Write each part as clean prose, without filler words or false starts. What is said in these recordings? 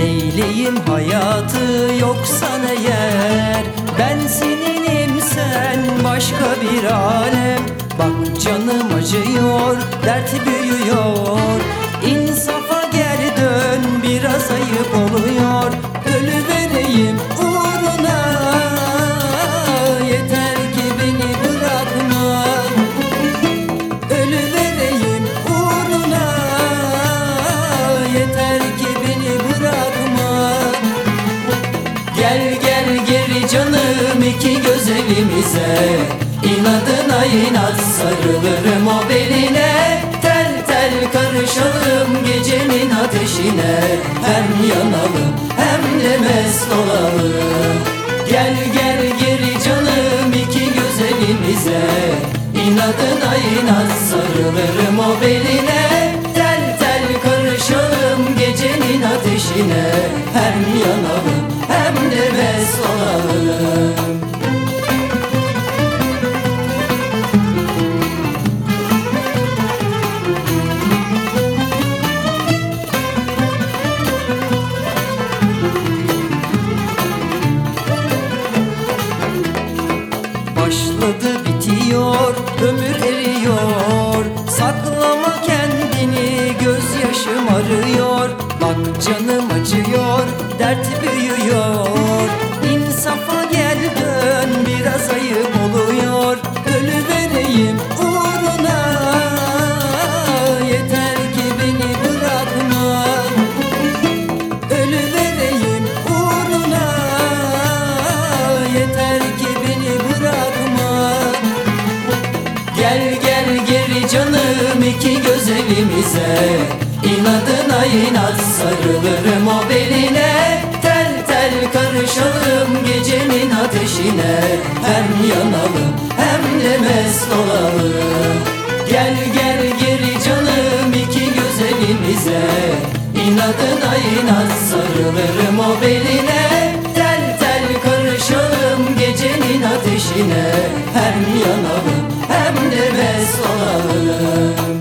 Neyleyim hayatı yoksan eğer, ben seninim sen başka bir alem. Bak canım acıyor, dert büyüyor, İnsafa gel dön, biraz ayıp oluyor. Ölüvereyim uğruna, yeter ki beni bırakma. Ölüvereyim uğruna, yeter ki beni bırakma. Gel gel geri canım, iki göz evimize, İnadına inat sarılırım o beline. Tel tel karışalım gecenin ateşine, hem yanalım hem de mest olalım. Gel gel geri canım, iki göz evimize, İnadına inat sarılırım o beline. Tel tel karışalım gecenin ateşine, hem yanalım hem de mest olalım. Başladı bitiyor, ömür eriyor, saklama kendini, gözyaşım arıyor. Bak canım acıyor, dert büyüyor, İnsafa gel dön, biraz ayıp oluyor. Ölüvereyim uğruna, yeter ki beni bırakma. Ölüvereyim uğruna, yeter ki beni bırakma. Gel gel geri canım, iki göz evimize, İnadına inat sarılırım o beline. Tel tel karışalım gecenin ateşine, hem yanalım hem de mest olalım. Gel gel geri canım, iki göz evimize, İnadına inat sarılırım o beline. Tel tel karışalım gecenin ateşine, hem yanalım hem de mest olalım.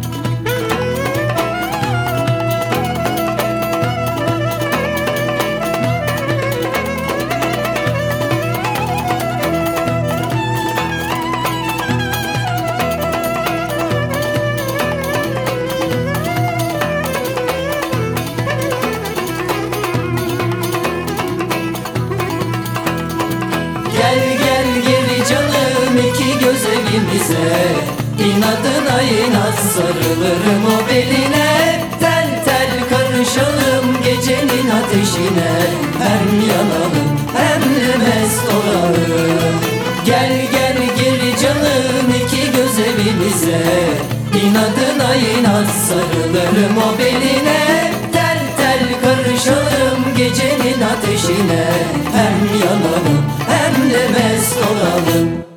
Gel gel geri canım, iki göz evimize, İnadına inat sarılırım o beline. Tel tel karışalım gecenin ateşine, hem yanalım hem de mest olalım. Gel gel geri canım, iki göz evimize, İnadına inat sarılırım o beline. Tel tel karışalım gecenin ateşine, hem yanalım hem de mest olalım.